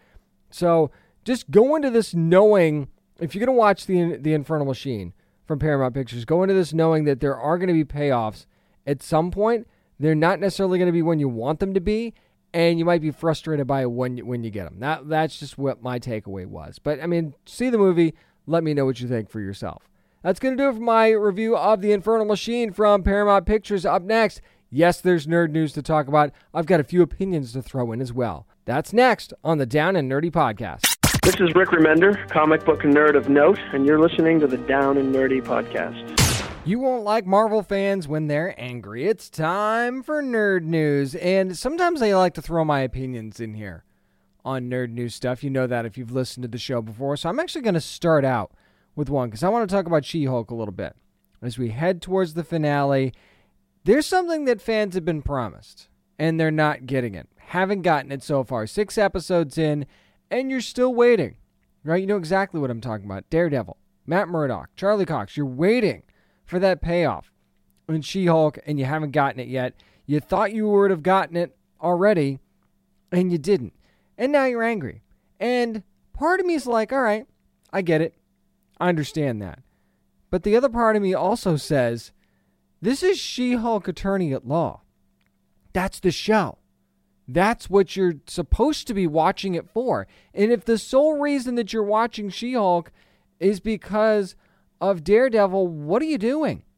So just go into this knowing, if you're going to watch the the Infernal Machine from Paramount Pictures, go into this knowing that there are going to be payoffs at some point. They're not necessarily going to be when you want them to be, and you might be frustrated by it when, when you get them. That, that's just what my takeaway was. But, I mean, see the movie. Let me know what you think for yourself. That's going to do it for my review of The Infernal Machine from Paramount Pictures. Up next, yes, there's nerd news to talk about. I've got a few opinions to throw in as well. That's next on the Down and Nerdy Podcast. This is Rick Remender, comic book nerd of note, and you're listening to the Down and Nerdy Podcast. You won't like Marvel fans when they're angry. It's time for nerd news. And sometimes I like to throw my opinions in here on nerd news stuff. You know that if you've listened to the show before. So I'm actually going to start out with one because I want to talk about She-Hulk a little bit. As we head towards the finale, there's something that fans have been promised, and they're not getting it. Haven't gotten it so far. Six episodes in, and you're still waiting. Right? You know exactly what I'm talking about. Daredevil, Matt Murdock, Charlie Cox. You're waiting for that payoff in She-Hulk, and you haven't gotten it yet. You thought you would have gotten it already, and you didn't. And now you're angry. And part of me is like, all right, I get it. I understand that. But the other part of me also says, this is She-Hulk Attorney at Law. That's the show. That's what you're supposed to be watching it for. And if the sole reason that you're watching She-Hulk is because of Daredevil, what are you doing?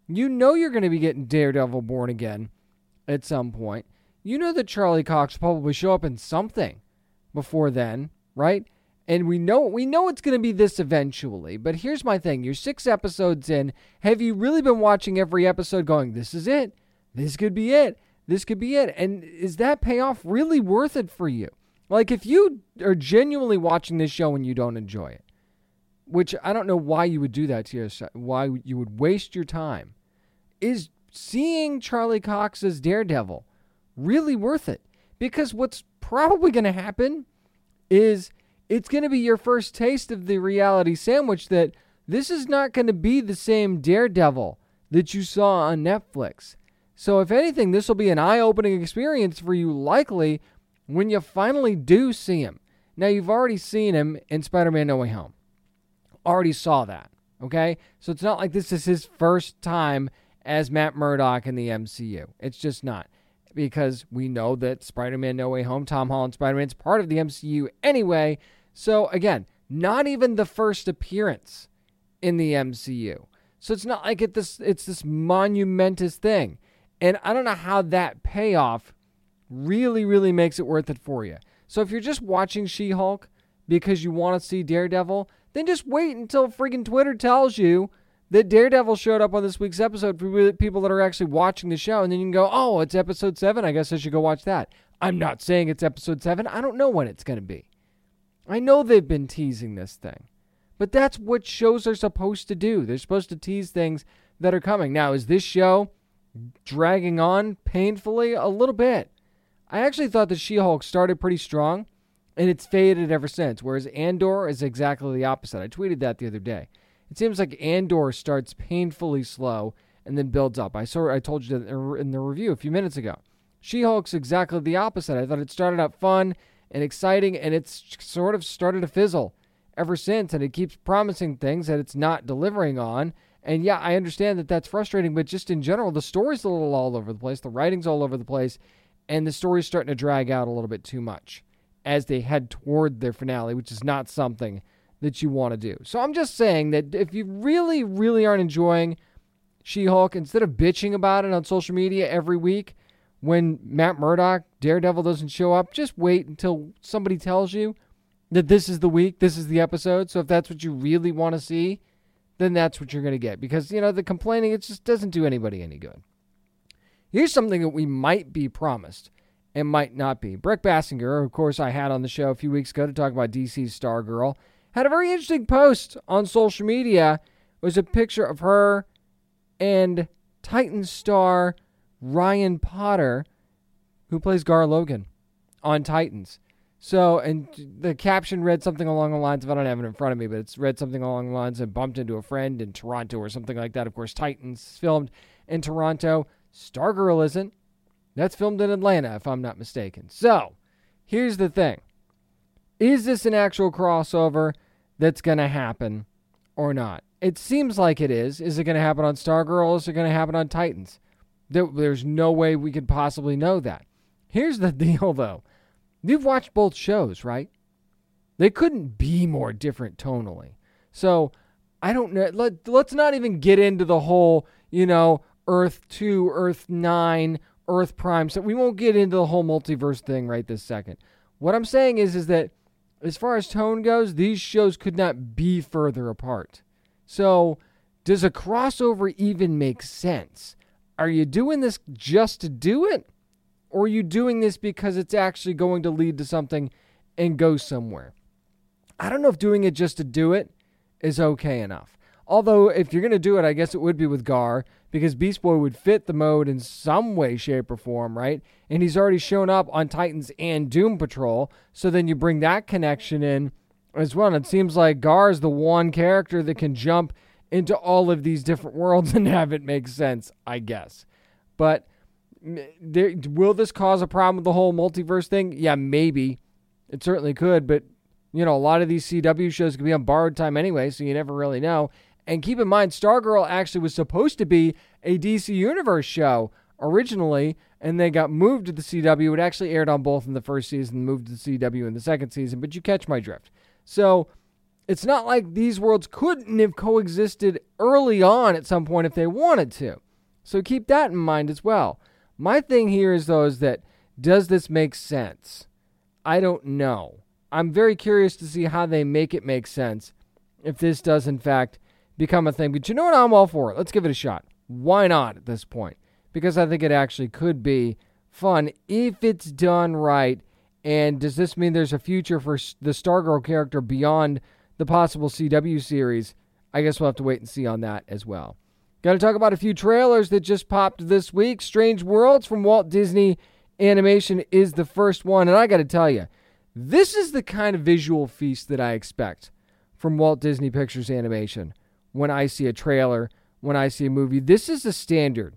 You know you're going to be getting Daredevil Born Again at some point. You know that Charlie Cox will probably show up in something before then, right? And we know we know it's going to be this eventually. But here's my thing. You're six episodes in. Have you really been watching every episode going, this is it? This could be it. This could be it. And is that payoff really worth it for you? Like, if you are genuinely watching this show and you don't enjoy it, which I don't know why you would do that to yourself, why you would waste your time, is seeing Charlie Cox as Daredevil really worth it? Because what's probably going to happen is it's going to be your first taste of the reality sandwich that this is not going to be the same Daredevil that you saw on Netflix. So if anything, this will be an eye-opening experience for you likely when you finally do see him. Now, you've already seen him in Spider-Man No Way Home. Already saw that, okay? So it's not like this is his first time as Matt Murdock in the M C U. It's just not. Because we know that Spider-Man No Way Home, Tom Holland Spider-Man, is part of the M C U anyway. So again, not even the first appearance in the M C U. So it's not like it this it's this monumentous thing. And I don't know how that payoff really, really makes it worth it for you. So if you're just watching She-Hulk because you want to see Daredevil, then just wait until friggin' Twitter tells you that Daredevil showed up on this week's episode for people that are actually watching the show. And then you can go, oh, it's episode seven. I guess I should go watch that. I'm not saying it's episode seven. I don't know when it's going to be. I know they've been teasing this thing. But that's what shows are supposed to do. They're supposed to tease things that are coming. Now, is this show dragging on painfully? A little bit. I actually thought that She-Hulk started pretty strong, and it's faded ever since, whereas Andor is exactly the opposite. I tweeted that the other day. It seems like Andor starts painfully slow and then builds up. I saw. I told you that in the review a few minutes ago. She-Hulk's exactly the opposite. I thought it started out fun and exciting, and it's sort of started to fizzle ever since, and it keeps promising things that it's not delivering on. And yeah, I understand that that's frustrating, but just in general, the story's a little all over the place. The writing's all over the place, and the story's starting to drag out a little bit too much as they head toward their finale, which is not something that you want to do. So I'm just saying that if you really, really aren't enjoying She-Hulk, instead of bitching about it on social media every week when Matt Murdock, Daredevil, doesn't show up, just wait until somebody tells you that this is the week, this is the episode. So if that's what you really want to see, then that's what you're going to get. Because, you know, the complaining, it just doesn't do anybody any good. Here's something that we might be promised and might not be. Brett Bassinger, of course, I had on the show a few weeks ago to talk about D C's Stargirl, had a very interesting post on social media. It was a picture of her and Titan star Ryan Potter, who plays Gar Logan on Titans. So, and the caption read something along the lines of, I don't have it in front of me, but it's read something along the lines of bumped into a friend in Toronto or something like that. Of course, Titans filmed in Toronto. Stargirl isn't. That's filmed in Atlanta, if I'm not mistaken. So, here's the thing. Is this an actual crossover that's going to happen or not? It seems like it is. Is it going to happen on Stargirl or is it going to happen on Titans? There, there's no way we could possibly know that. Here's the deal, though. You've watched both shows, right? They couldn't be more different tonally. So, I don't know. Let, let's not even get into the whole, you know, Earth two, Earth nine, Earth Prime. So we won't get into the whole multiverse thing right this second. What I'm saying is, is that as far as tone goes, these shows could not be further apart. So, does a crossover even make sense? Are you doing this just to do it? Or are you doing this because it's actually going to lead to something and go somewhere? I don't know if doing it just to do it is okay enough. Although, if you're going to do it, I guess it would be with Gar, because Beast Boy would fit the mode in some way, shape, or form, right? And he's already shown up on Titans and Doom Patrol, so then you bring that connection in as well. And it seems like Gar is the one character that can jump into all of these different worlds and have it make sense, I guess. But there, will this cause a problem with the whole multiverse thing? Yeah, maybe. It certainly could, but, you know, a lot of these C W shows could be on borrowed time anyway, so you never really know. And keep in mind, Stargirl actually was supposed to be a D C Universe show originally, and they got moved to the C W. It actually aired on both in the first season, moved to the C W in the second season, but you catch my drift. So It's not like these worlds couldn't have coexisted early on at some point if they wanted to. So keep that in mind as well. My thing here is, though, is that does this make sense? I don't know. I'm very curious to see how they make it make sense if this does, in fact, become a thing. But you know what? I'm all for it. Let's give it a shot. Why not at this point? Because I think it actually could be fun if it's done right. And does this mean there's a future for the Stargirl character beyond the possible C W series? I guess we'll have to wait and see on that as well. Got to talk about a few trailers that just popped this week. Strange Worlds from Walt Disney Animation is the first one. And I got to tell you, this is the kind of visual feast that I expect from Walt Disney Pictures Animation. When I see a trailer, when I see a movie, this is the standard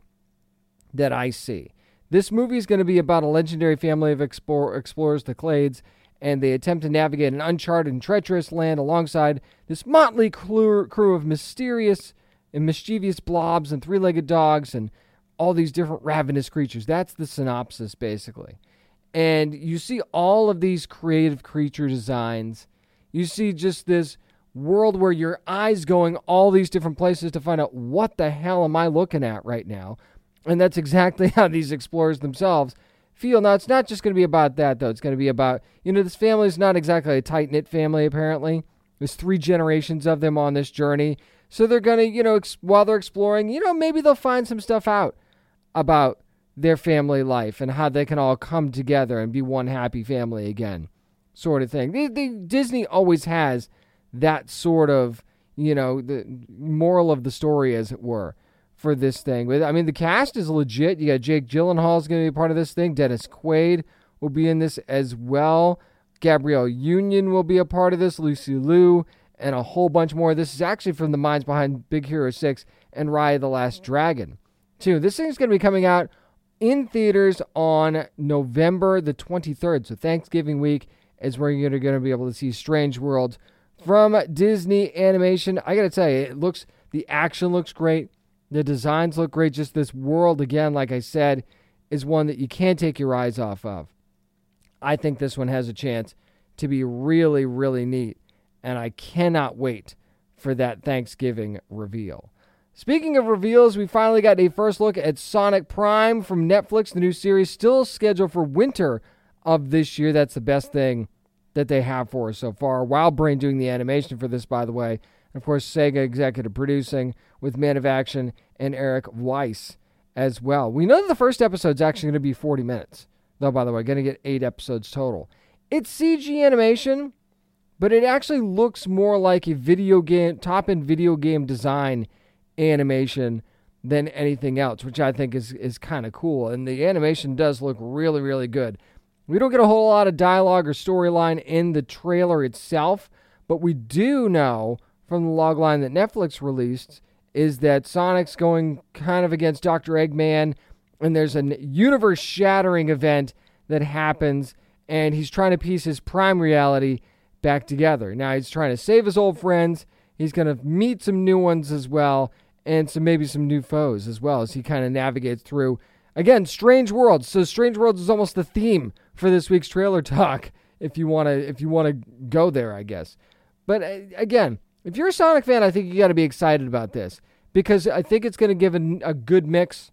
that I see. This movie is going to be about a legendary family of explore, explorers, the Clades, and they attempt to navigate an uncharted and treacherous land alongside this motley crew, crew of mysterious and mischievous blobs and three-legged dogs and all these different ravenous creatures. That's the synopsis, basically. And you see all of these creative creature designs. You see just this world where your eyes going all these different places to find out what the hell am I looking at right now. And that's exactly how these explorers themselves feel. Now, it's not just going to be about that, though. It's going to be about, you know, this family is not exactly a tight-knit family, apparently. There's three generations of them on this journey. So they're going to, you know, ex- while they're exploring, you know, maybe they'll find some stuff out about their family life and how they can all come together and be one happy family again, sort of thing. They, they, Disney always has that sort of, you know, the moral of the story, as it were, for this thing. I mean, the cast is legit. You got Jake Gyllenhaal is going to be a part of this thing. Dennis Quaid will be in this as well. Gabrielle Union will be a part of this. Lucy Liu and a whole bunch more. This is actually from the minds behind Big Hero six and Raya the Last Dragon, too. This thing is going to be coming out in theaters on November the twenty-third. So Thanksgiving week is where you're going to be able to see Strange Worlds from Disney Animation. I got to tell you, it looks, the action looks great. The designs look great. Just this world, again, like I said, is one that you can't take your eyes off of. I think this one has a chance to be really, really neat. And I cannot wait for that Thanksgiving reveal. Speaking of reveals, we finally got a first look at Sonic Prime from Netflix. The new series still scheduled for winter of this year. That's the best thing that they have for us so far. Wildbrain doing the animation for this, by the way. And of course, Sega executive producing with Man of Action and Eric Weiss as well. We know that the first episode is actually going to be forty minutes. Though, by the way, going to get eight episodes total. It's C G animation, but it actually looks more like a video game, top-end video game design animation than anything else, which I think is, is kind of cool. And the animation does look really, really good. We don't get a whole lot of dialogue or storyline in the trailer itself, but we do know from the logline that Netflix released is that Sonic's going kind of against Doctor Eggman, and there's a universe-shattering event that happens, and he's trying to piece his Prime reality back together. Now, he's trying to save his old friends. He's going to meet some new ones as well, and some maybe some new foes as well as he kind of navigates through, again, Strange Worlds. So Strange Worlds is almost the theme for this week's trailer talk, if you want to if you want to go there, I guess. But uh, again, if you're a Sonic fan, I think you got to be excited about this, because I think it's going to give a, a good mix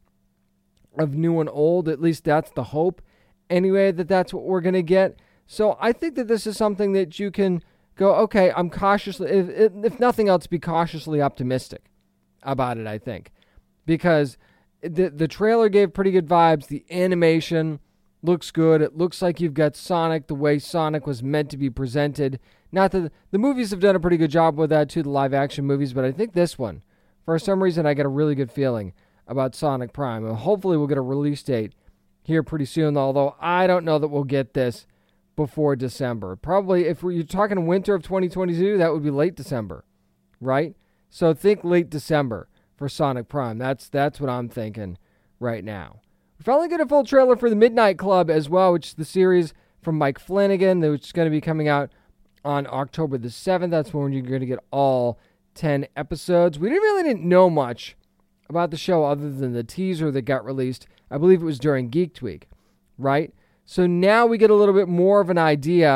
of new and old. At least that's the hope anyway, that that's what we're going to get. So I think that this is something that you can go, okay, I'm cautiously, if, if nothing else, be cautiously optimistic about it, I think. Because the the trailer gave pretty good vibes. The animation looks good. It looks like you've got Sonic the way Sonic was meant to be presented. Not that the movies have done a pretty good job with that too, the live action movies, but I think this one, for some reason, I get a really good feeling about Sonic Prime. And hopefully we'll get a release date here pretty soon, although I don't know that we'll get this before December. Probably, if you're talking winter of twenty twenty-two, that would be late December, right? So think late December for Sonic Prime. That's that's what I'm thinking right now. We finally get a full trailer for The Midnight Club as well, which is the series from Mike Flanagan, which is going to be coming out on October the seventh. That's when you're going to get all ten episodes. We didn't really didn't know much about the show other than the teaser that got released. I believe it was during Geek Week, right? So now we get a little bit more of an idea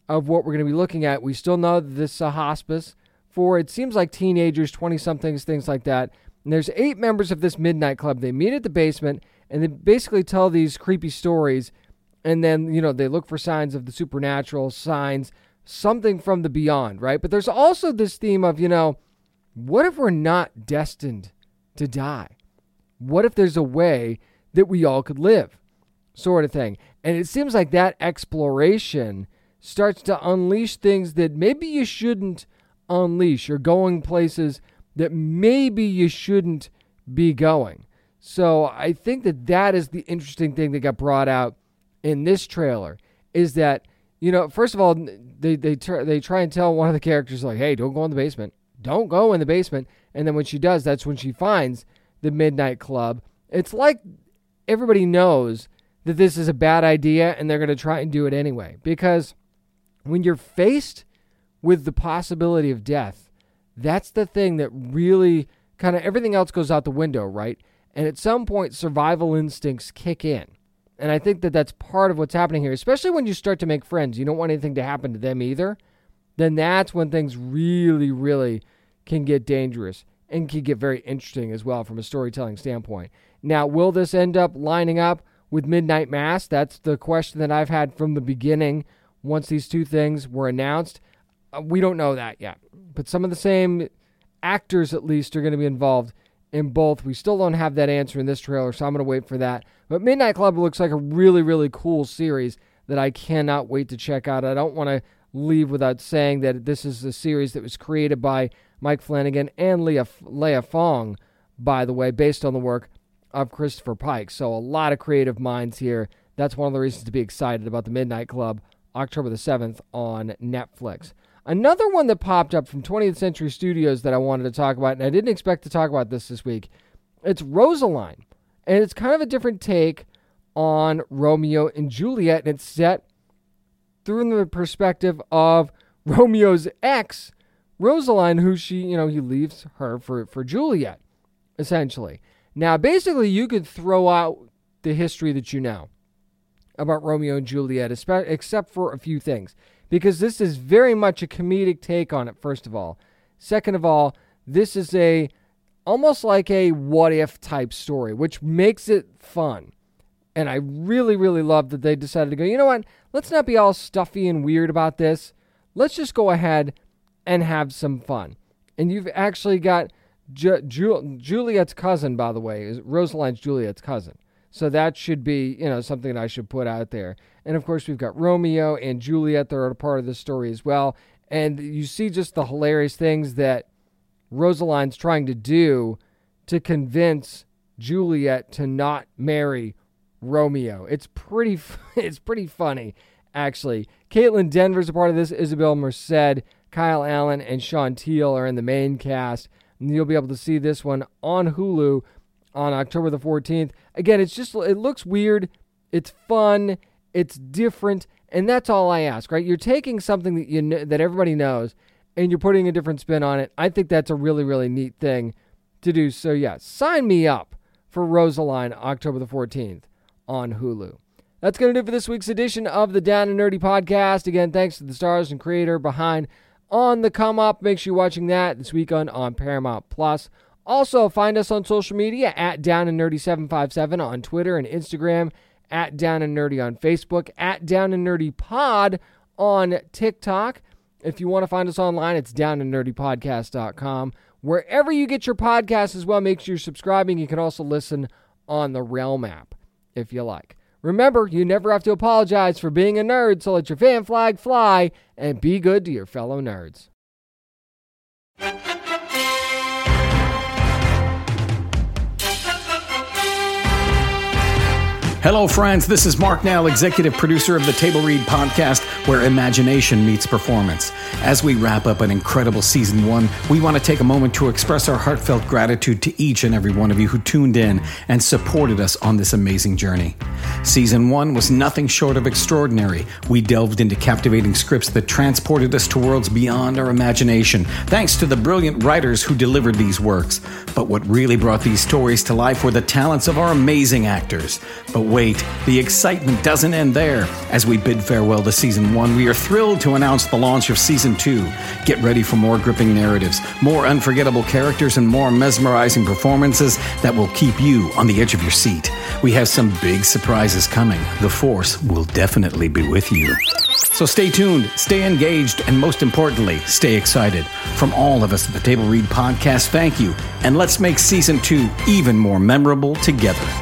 of what we're going to be looking at. We still know that this is a hospice for, it seems like teenagers, twenty-somethings, things like that. And there's eight members of this midnight club. They meet at the basement, and they basically tell these creepy stories. And then, you know, they look for signs of the supernatural, signs, something from the beyond, right? But there's also this theme of, you know, what if we're not destined to die? What if there's a way that we all could live? Sort of thing. And it seems like that exploration starts to unleash things that maybe you shouldn't unleash. You're going places that maybe you shouldn't be going. So I think that that is the interesting thing that got brought out in this trailer, is that, you know, first of all, they they tr- they try and tell one of the characters, like, hey, don't go in the basement. Don't go in the basement. And then when she does, that's when she finds the Midnight Club. It's like everybody knows that this is a bad idea and they're going to try and do it anyway. Because when you're faced with the possibility of death, that's the thing that really kind of, everything else goes out the window, right? And at some point, survival instincts kick in. And I think that that's part of what's happening here, especially when you start to make friends. You don't want anything to happen to them either. Then that's when things really, really can get dangerous and can get very interesting as well from a storytelling standpoint. Now, will this end up lining up with Midnight Mass? That's the question that I've had from the beginning once these two things were announced. Uh, we don't know that yet. But some of the same actors, at least, are going to be involved in both. We still don't have that answer in this trailer, so I'm going to wait for that. But Midnight Club looks like a really, really cool series that I cannot wait to check out. I don't want to leave without saying that this is a series that was created by Mike Flanagan and Leah, Leah Fong, by the way, based on the work of Christopher Pike. So a lot of creative minds here. That's one of the reasons to be excited about the Midnight Club, October the seventh on Netflix. Another one that popped up from twentieth Century Studios that I wanted to talk about, and I didn't expect to talk about this this week, it's Rosaline. And it's kind of a different take on Romeo and Juliet, and it's set through the perspective of Romeo's ex, Rosaline, who she, you know, he leaves her for, for Juliet, essentially. Now, basically, you could throw out the history that you know about Romeo and Juliet, except for a few things. Because this is very much a comedic take on it, first of all. Second of all, this is a almost like a what-if type story, which makes it fun. And I really, really love that they decided to go, you know what, let's not be all stuffy and weird about this. Let's just go ahead and have some fun. And you've actually got Ju- Ju- Juliet's cousin, by the way, is Rosaline's Juliet's cousin. So that should be, you know, something that I should put out there. And, of course, we've got Romeo and Juliet. They're a part of the story as well. And you see just the hilarious things that Rosaline's trying to do to convince Juliet to not marry Romeo. It's pretty it's pretty funny, actually. Caitlin Denver's a part of this. Isabel Merced, Kyle Allen, and Sean Teal are in the main cast. And you'll be able to see this one on Hulu on October the fourteenth. Again, it's just, it looks weird. It's fun. It's different. And that's all I ask, right? You're taking something that you know, that everybody knows, and you're putting a different spin on it. I think that's a really, really neat thing to do. So, yeah, sign me up for Rosaline October the fourteenth on Hulu. That's going to do it for this week's edition of the Down and Nerdy podcast. Again, thanks to the stars and creator behind On the Come Up. Make sure you're watching that this weekend on Paramount Plus. Also, find us on social media at Down and Nerdy seven five seven on Twitter and Instagram, at Down and Nerdy on Facebook, at Down and Nerdy Pod on TikTok. If you want to find us online, it's down and nerdy podcast dot com. Wherever you get your podcasts as well, make sure you're subscribing. You can also listen on the Realm app if you like. Remember, you never have to apologize for being a nerd, so let your fan flag fly and be good to your fellow nerds. Hello, friends. This is Mark Nell, executive producer of the Table Read podcast, where imagination meets performance. As we wrap up an incredible season one, we want to take a moment to express our heartfelt gratitude to each and every one of you who tuned in and supported us on this amazing journey. Season one was nothing short of extraordinary. We delved into captivating scripts that transported us to worlds beyond our imagination, thanks to the brilliant writers who delivered these works. But what really brought these stories to life were the talents of our amazing actors. But wait, the excitement doesn't end there. As we bid farewell to Season one, we are thrilled to announce the launch of Season two. Get ready for more gripping narratives, more unforgettable characters, and more mesmerizing performances that will keep you on the edge of your seat. We have some big surprises coming. The Force will definitely be with you. So stay tuned, stay engaged, and most importantly, stay excited. From all of us at the Table Read Podcast, thank you, and let's make Season two even more memorable together.